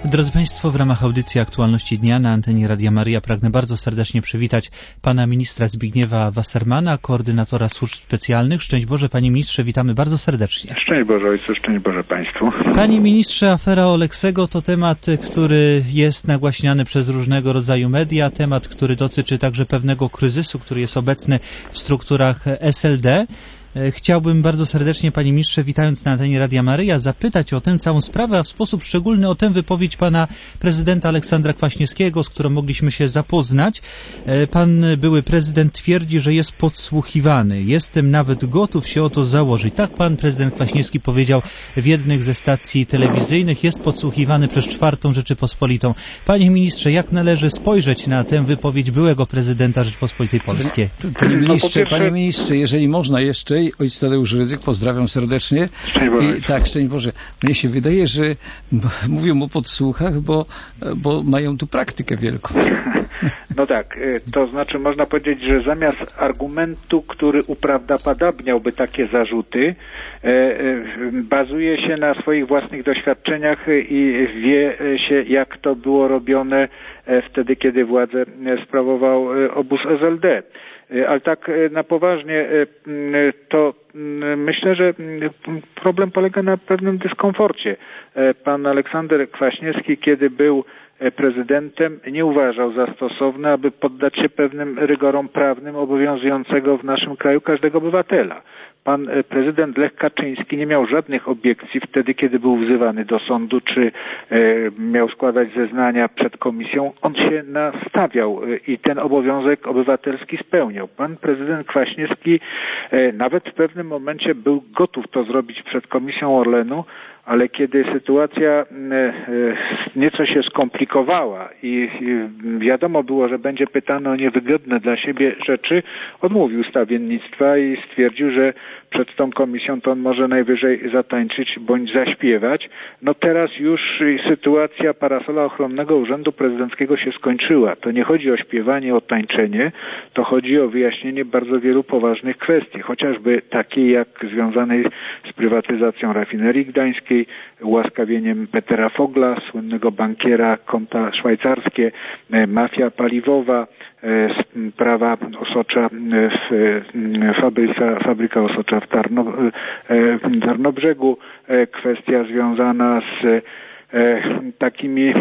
Drodzy Państwo, w ramach audycji Aktualności Dnia na antenie Radia Maryja pragnę bardzo serdecznie przywitać pana ministra Zbigniewa Wassermana, koordynatora służb specjalnych. Szczęść Boże, panie ministrze, witamy bardzo serdecznie. Szczęść Boże ojcu, szczęść Boże państwu. Panie ministrze, afera Oleksego to temat, który jest nagłaśniany przez różnego rodzaju media, temat, który dotyczy także pewnego kryzysu, który jest obecny w strukturach SLD. Chciałbym bardzo serdecznie, panie ministrze, witając na antenie Radia Maryja, zapytać o tę całą sprawę, a w sposób szczególny o tę wypowiedź pana prezydenta Aleksandra Kwaśniewskiego, z którą mogliśmy się zapoznać. Pan były prezydent twierdzi, że jest podsłuchiwany. Jestem nawet gotów się o to założyć. Tak pan prezydent Kwaśniewski powiedział w jednej ze stacji telewizyjnych. Jest podsłuchiwany przez Czwartą Rzeczypospolitą. Panie ministrze, jak należy spojrzeć na tę wypowiedź byłego prezydenta Rzeczypospolitej Polskiej? Panie ministrze, jeżeli można jeszcze, ojciec Tadeusz Rydzyk, pozdrawiam serdecznie. Szczęść Boże. Mnie się wydaje, że mówią o podsłuchach, bo mają tu praktykę wielką. No tak, to znaczy można powiedzieć, że zamiast argumentu, który uprawdopodobniałby takie zarzuty, bazuje się na swoich własnych doświadczeniach i wie się, jak to było robione wtedy, kiedy władzę sprawował obóz SLD. Ale tak na poważnie, to myślę, że problem polega na pewnym dyskomforcie. Pan Aleksander Kwaśniewski, kiedy był prezydentem, nie uważał za stosowne, aby poddać się pewnym rygorom prawnym obowiązującego w naszym kraju każdego obywatela. Pan prezydent Lech Kaczyński nie miał żadnych obiekcji wtedy, kiedy był wzywany do sądu, czy miał składać zeznania przed komisją. On się nastawiał i ten obowiązek obywatelski spełniał. Pan prezydent Kwaśniewski nawet w pewnym momencie był gotów to zrobić przed komisją Orlenu, ale kiedy sytuacja nieco się skomplikowała i wiadomo było, że będzie pytano o niewygodne dla siebie rzeczy, odmówił stawiennictwa i stwierdził, że przed tą komisją to on może najwyżej zatańczyć bądź zaśpiewać. No teraz już sytuacja parasola ochronnego Urzędu Prezydenckiego się skończyła. To nie chodzi o śpiewanie, o tańczenie, to chodzi o wyjaśnienie bardzo wielu poważnych kwestii, chociażby takiej jak związanej z prywatyzacją rafinerii gdańskiej, ułaskawieniem Petera Fogla, słynnego bankiera, konta szwajcarskie, mafia paliwowa, sprawa osocza, fabryka osocza w Tarnobrzegu, kwestia związana z takimi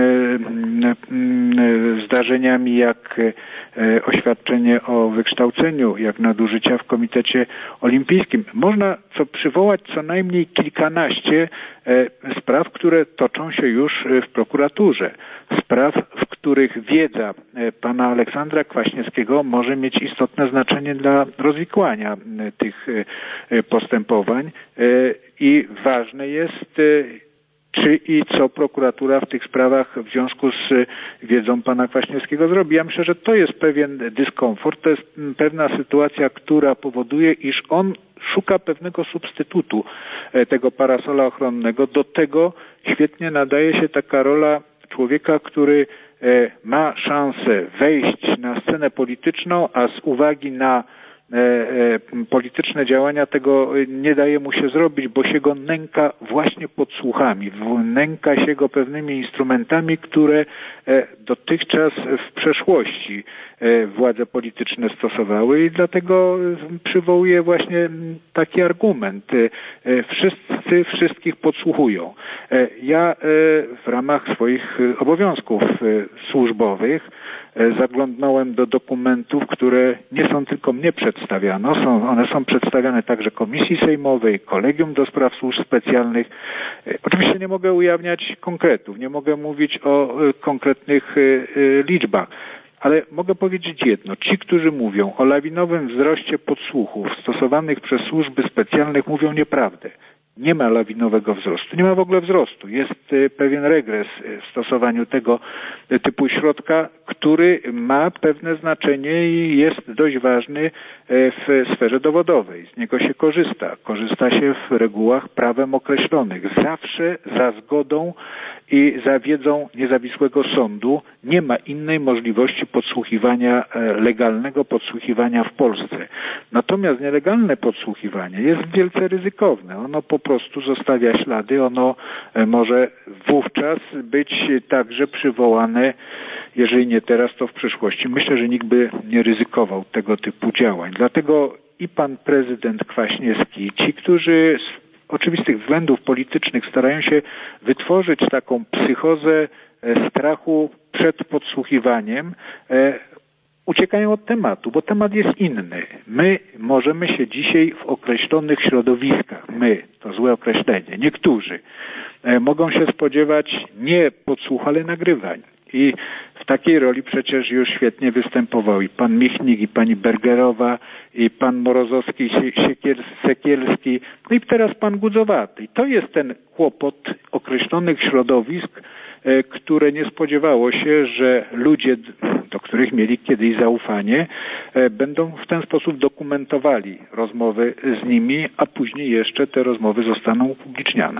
zdarzeniami jak oświadczenie o wykształceniu, jak nadużycia w Komitecie Olimpijskim. Można przywołać co najmniej kilkanaście spraw, które toczą się już w prokuraturze. Spraw, w których wiedza pana Aleksandra Kwaśniewskiego może mieć istotne znaczenie dla rozwikłania tych postępowań i ważne jest, czy i co prokuratura w tych sprawach w związku z wiedzą pana Kwaśniewskiego zrobi. Ja myślę, że to jest pewien dyskomfort, to jest pewna sytuacja, która powoduje, iż on szuka pewnego substytutu tego parasola ochronnego. Do tego świetnie nadaje się taka rola człowieka, który ma szansę wejść na scenę polityczną, a z uwagi na polityczne działania tego nie daje mu się zrobić, bo się go nęka właśnie podsłuchami, nęka się go pewnymi instrumentami, które dotychczas w przeszłości władze polityczne stosowały i dlatego przywołuję właśnie taki argument. Wszyscy wszystkich podsłuchują. Ja w ramach swoich obowiązków służbowych zaglądnąłem do dokumentów, które nie są tylko mnie przedstawiane. One są przedstawiane także Komisji Sejmowej, Kolegium do Spraw Służb Specjalnych. Oczywiście nie mogę ujawniać konkretów, nie mogę mówić o konkretnych liczbach, ale mogę powiedzieć jedno. Ci, którzy mówią o lawinowym wzroście podsłuchów stosowanych przez służby specjalne, mówią nieprawdę. Nie ma lawinowego wzrostu. Nie ma w ogóle wzrostu. Jest pewien regres w stosowaniu tego typu środka. który ma pewne znaczenie i jest dość ważny w sferze dowodowej. Z niego się korzysta. Korzysta się w regułach prawem określonych. Zawsze za zgodą i za wiedzą niezawisłego sądu. Nie ma innej możliwości podsłuchiwania, legalnego podsłuchiwania w Polsce. Natomiast nielegalne podsłuchiwanie jest wielce ryzykowne. Ono po prostu zostawia ślady. Ono może wówczas być także przywołane, jeżeli nie teraz, to w przyszłości. Myślę, że nikt by nie ryzykował tego typu działań. Dlatego i pan prezydent Kwaśniewski, ci, którzy z oczywistych względów politycznych starają się wytworzyć taką psychozę strachu przed podsłuchiwaniem, uciekają od tematu, bo temat jest inny. My możemy się dzisiaj w określonych środowiskach, my, to złe określenie, niektórzy, mogą się spodziewać nie podsłuchu, ale nagrywań. I w takiej roli przecież już świetnie występował i pan Michnik, i pani Bergerowa, i pan Morozowski, Sekielski, no i teraz pan Gudzowaty. I to jest ten kłopot określonych środowisk, które nie spodziewało się, że ludzie, do których mieli kiedyś zaufanie, będą w ten sposób dokumentowali rozmowy z nimi, a później jeszcze te rozmowy zostaną upubliczniane.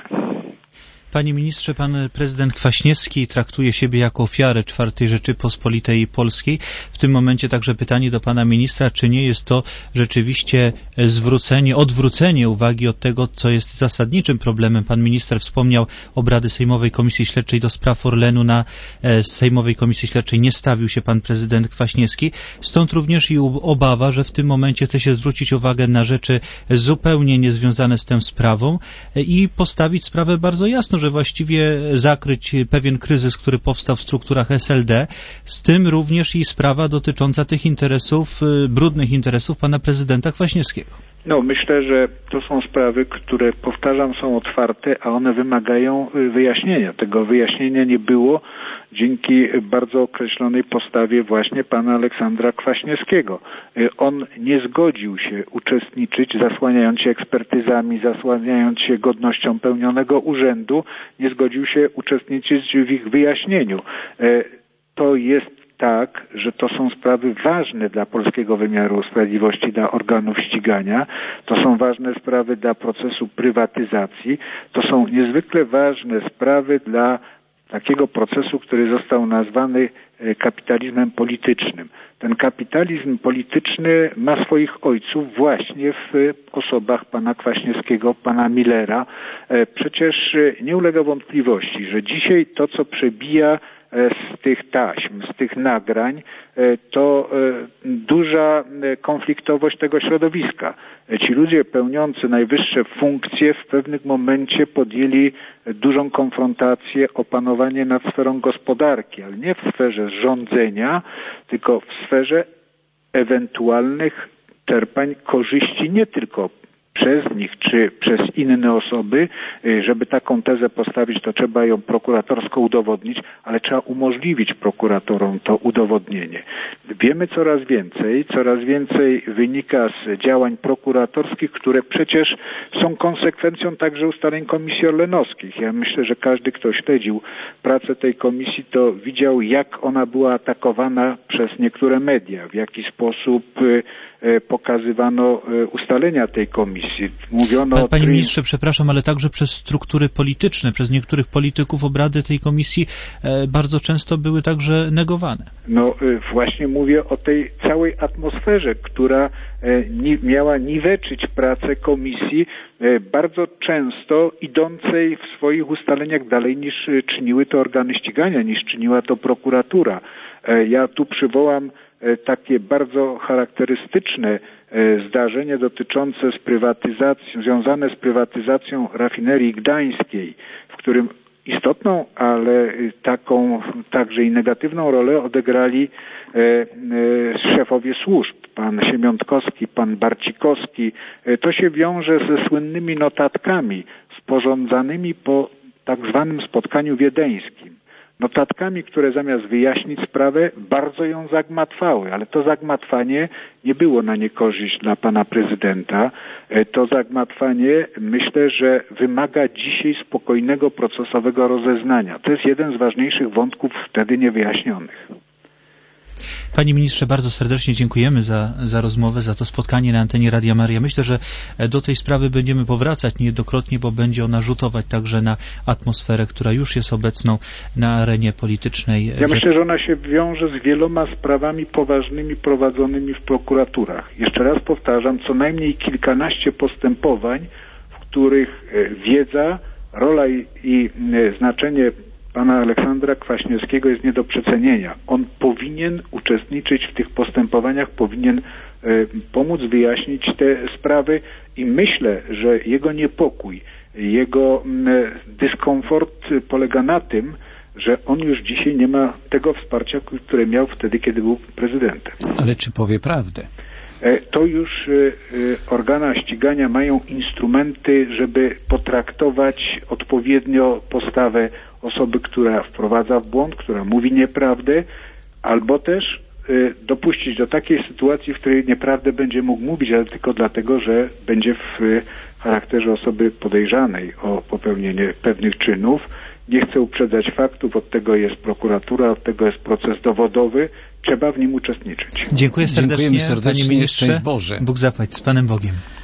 Panie ministrze, pan prezydent Kwaśniewski traktuje siebie jako ofiarę IV Rzeczypospolitej Polskiej. W tym momencie także pytanie do pana ministra, czy nie jest to rzeczywiście odwrócenie uwagi od tego, co jest zasadniczym problemem. Pan minister wspomniał obrady Sejmowej Komisji Śledczej do spraw Orlenu. Na Sejmowej Komisji Śledczej nie stawił się pan prezydent Kwaśniewski. Stąd również i obawa, że w tym momencie chce się zwrócić uwagę na rzeczy zupełnie niezwiązane z tą sprawą i postawić sprawę bardzo jasno, że właściwie zakryć pewien kryzys, który powstał w strukturach SLD, z tym również i sprawa dotycząca tych interesów, brudnych interesów pana prezydenta Kwaśniewskiego. No, myślę, że to są sprawy, które, powtarzam, są otwarte, a one wymagają wyjaśnienia. Tego wyjaśnienia nie było dzięki bardzo określonej postawie właśnie pana Aleksandra Kwaśniewskiego. On nie zgodził się uczestniczyć, zasłaniając się ekspertyzami, zasłaniając się godnością pełnionego urzędu, nie zgodził się uczestniczyć w ich wyjaśnieniu. To jest tak, że to są sprawy ważne dla polskiego wymiaru sprawiedliwości, dla organów ścigania. To są ważne sprawy dla procesu prywatyzacji. To są niezwykle ważne sprawy dla takiego procesu, który został nazwany kapitalizmem politycznym. Ten kapitalizm polityczny ma swoich ojców właśnie w osobach pana Kwaśniewskiego, pana Millera. Przecież nie ulega wątpliwości, że dzisiaj to, co przebija z tych taśm, z tych nagrań, to duża konfliktowość tego środowiska. Ci ludzie pełniący najwyższe funkcje w pewnym momencie podjęli dużą konfrontację, opanowanie nad sferą gospodarki, ale nie w sferze rządzenia, tylko w sferze ewentualnych czerpań korzyści nie tylko przez nich czy przez inne osoby. Żeby taką tezę postawić, to trzeba ją prokuratorsko udowodnić, ale trzeba umożliwić prokuratorom to udowodnienie. Wiemy coraz więcej wynika z działań prokuratorskich, które przecież są konsekwencją także ustaleń Komisji Orlenowskich. Ja myślę, że każdy, kto śledził pracę tej komisji, to widział, jak ona była atakowana przez niektóre media, w jaki sposób pokazywano ustalenia tej komisji. Mówiono Panie ministrze, przepraszam, ale także przez struktury polityczne, przez niektórych polityków obrady tej komisji bardzo często były także negowane. No właśnie mówię o tej całej atmosferze, która miała niweczyć pracę komisji, bardzo często idącej w swoich ustaleniach dalej niż czyniły to organy ścigania, niż czyniła to prokuratura. Ja tu przywołam takie bardzo charakterystyczne zdarzenie dotyczące związane z prywatyzacją rafinerii gdańskiej, w którym istotną, ale taką także i negatywną rolę odegrali szefowie służb, pan Siemiątkowski, pan Barcikowski. To się wiąże ze słynnymi notatkami sporządzanymi po tak zwanym spotkaniu wiedeńskim. Notatkami, które zamiast wyjaśnić sprawę, bardzo ją zagmatwały, ale to zagmatwanie nie było na niekorzyść dla pana prezydenta. To zagmatwanie, myślę, że wymaga dzisiaj spokojnego, procesowego rozeznania. To jest jeden z ważniejszych wątków wtedy niewyjaśnionych. Panie ministrze, bardzo serdecznie dziękujemy za rozmowę, za to spotkanie na antenie Radia Maryja. Myślę, że do tej sprawy będziemy powracać niejednokrotnie, bo będzie ona rzutować także na atmosferę, która już jest obecną na arenie politycznej. Ja myślę, że ona się wiąże z wieloma sprawami poważnymi prowadzonymi w prokuraturach. Jeszcze raz powtarzam, co najmniej kilkanaście postępowań, w których wiedza, rola i znaczenie pana Aleksandra Kwaśniewskiego jest nie do przecenienia. On powinien uczestniczyć w tych postępowaniach, powinien pomóc wyjaśnić te sprawy i myślę, że jego niepokój, jego dyskomfort polega na tym, że on już dzisiaj nie ma tego wsparcia, które miał wtedy, kiedy był prezydentem. Ale czy powie prawdę? To już organa ścigania mają instrumenty, żeby potraktować odpowiednio postawę osoby, która wprowadza w błąd, która mówi nieprawdę, albo też dopuścić do takiej sytuacji, w której nieprawdę będzie mógł mówić, ale tylko dlatego, że będzie w charakterze osoby podejrzanej o popełnienie pewnych czynów. Nie chcę uprzedzać faktów, od tego jest prokuratura, od tego jest proces dowodowy. Trzeba w nim uczestniczyć. Dziękuję serdecznie, Dziękujemy serdecznie, panie ministrze. szczęść Boże. Bóg zapłać, z Panem Bogiem.